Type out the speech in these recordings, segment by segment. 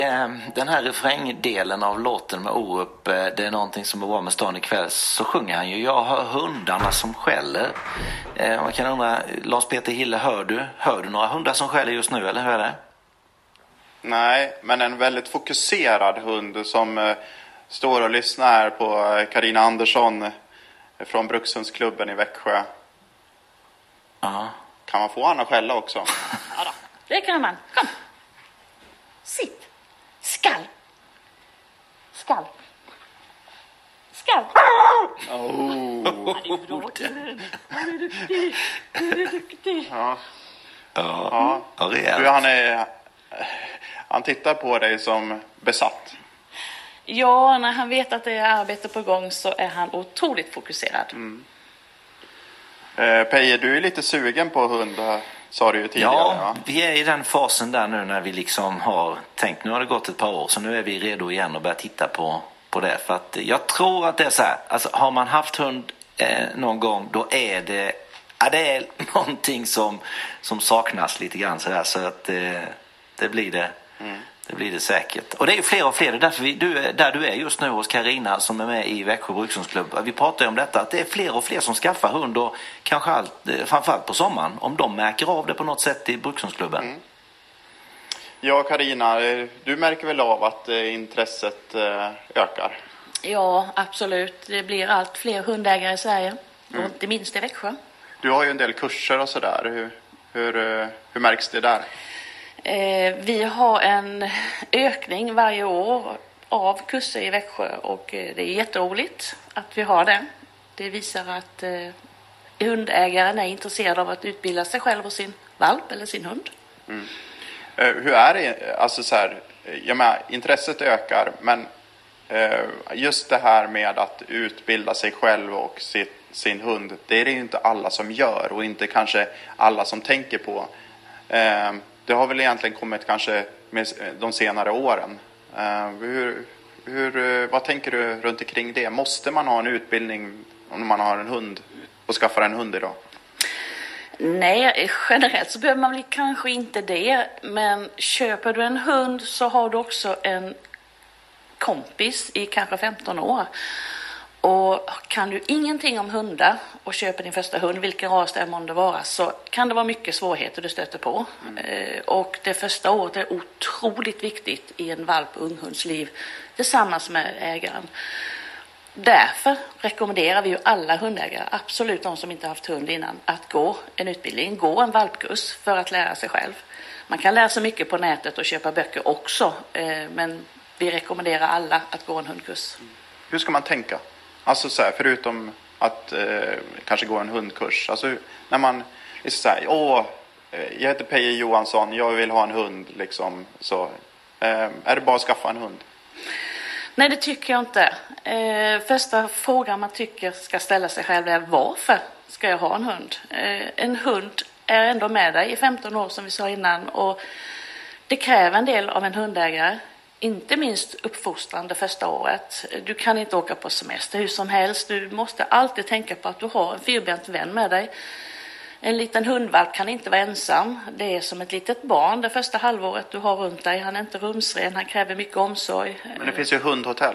Den här refrängdelen av låten med Orup, det är någonting som är bra med stan ikväll, så sjunger han ju jag hör hundarna som skäller. Man kan undra, Lars-Peter Hille, hör du några hundar som skäller just nu, eller hur är det? Nej, men en väldigt fokuserad hund som står och lyssnar här på Carina Andersson från Brukshundsklubben i Växjö. Ja. Kan man få han att skälla också? Ja då, det kan man. Kom. Sitt. Skall. Skall. Skall. Oh. Du är duktig. Du är duktig. Ja. Ja, Du, han tittar på dig som besatt. Ja, när han vet att det är arbete på gång så är han otroligt fokuserad. Peje, du är lite sugen på hund, sa du ju tidigare. Ja, vi är i den fasen där nu när vi liksom har tänkt, nu har det gått ett par år, så nu är vi redo igen och börjar titta på det. För att jag tror att det är så här, alltså har man haft hund någon gång, då är det är någonting som saknas lite grann så där, så att det blir det. Det blir det säkert. Och det är ju fler och fler. Det är därför där du är just nu hos Carina som är med i Växjö Brukshundsklubb. Vi pratar ju om detta, att det är fler och fler som skaffar hund, och kanske framförallt på sommaren, om de märker av det på något sätt i Brukshundsklubben. Ja, Carina, du märker väl av att intresset ökar? Ja, absolut. Det blir allt fler hundägare i Sverige. Och inte minst i Växjö. Du har ju en del kurser och sådär. Hur märks det där? Vi har en ökning varje år av kurser i Växjö, och det är jätteroligt att vi har det. Det visar att hundägaren är intresserad av att utbilda sig själv och sin valp eller sin hund. Hur är det? Alltså så här, jag menar, intresset ökar, men just det här med att utbilda sig själv och sin hund, det är det ju inte alla som gör, och inte kanske alla som tänker på. Det har väl egentligen kommit kanske med de senare åren. Vad tänker du runt omkring det? Måste man ha en utbildning om man har en hund och skaffar en hund idag? Nej, generellt så behöver man väl kanske inte det. Men köper du en hund så har du också en kompis i kanske 15 år. Och kan du ingenting om hundar och köper din första hund, vilken ras det månde vara, så kan det vara mycket svårigheter du stöter på. Och det första året är otroligt viktigt i en valp- och unghundsliv tillsammans med ägaren. Därför rekommenderar vi ju alla hundägare, absolut de som inte haft hund innan, att gå en utbildning, gå en valpkurs för att lära sig själv. Man kan lära sig mycket på nätet och köpa böcker också, men vi rekommenderar alla att gå en hundkurs. Hur ska man tänka? Alltså så här, förutom att kanske gå en hundkurs. Alltså när man liksom så här, jag heter Peje Johansson, jag vill ha en hund liksom, så är det bara att skaffa en hund? Nej, det tycker jag inte. Första frågan man tycker ska ställa sig själv är: varför ska jag ha en hund? En hund är ändå med dig i 15 år som vi sa innan, och det kräver en del av en hundägare. Inte minst uppfostrande första året. Du kan inte åka på semester hur som helst. Du måste alltid tänka på att du har en fyrbent vän med dig. En liten hundvalp kan inte vara ensam. Det är som ett litet barn det första halvåret du har runt dig. Han är inte rumsren, han kräver mycket omsorg. Men det finns ju hundhotell.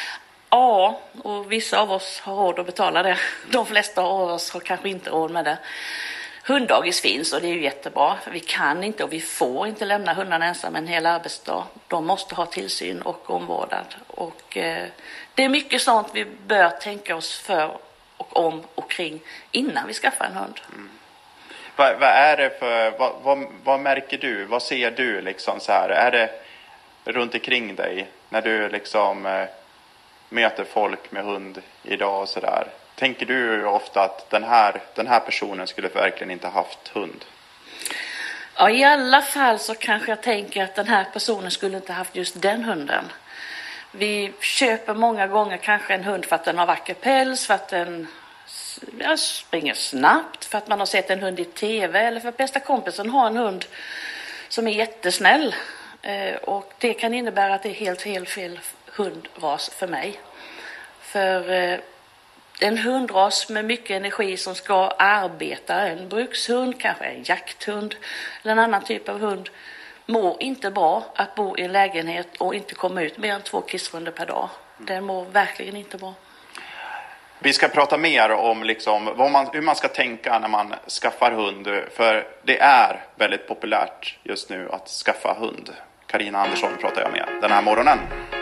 Ja, och vissa av oss har råd att betala det. De flesta av oss har kanske inte råd med det. Hunddagis finns, och det är ju jättebra. För vi kan inte och vi får inte lämna hundarna ensamma en hel arbetsdag. De måste ha tillsyn och omvårdnad. Och det är mycket sånt vi bör tänka oss för och om och kring innan vi skaffar en hund. Vad är det för, vad märker du? Vad ser du liksom så här? Är det runt omkring dig när du liksom möter folk med hund idag och så där? Tänker du ofta att den här personen skulle verkligen inte haft hund? Ja, i alla fall så kanske jag tänker att den här personen skulle inte haft just den hunden. Vi köper många gånger kanske en hund för att den har vacker päls, för att den springer snabbt, för att man har sett en hund i tv, eller för att bästa kompisen har en hund som är jättesnäll. Och det kan innebära att det är helt fel hundras för mig. För en hundras med mycket energi som ska arbeta, en brukshund, kanske en jakthund eller en annan typ av hund, mår inte bra att bo i en lägenhet och inte komma ut mer än 2 kissrundor per dag. Den mår verkligen inte bra. Vi ska prata mer om liksom hur man ska tänka när man skaffar hund. För det är väldigt populärt just nu att skaffa hund. Carina Andersson pratar jag med den här morgonen.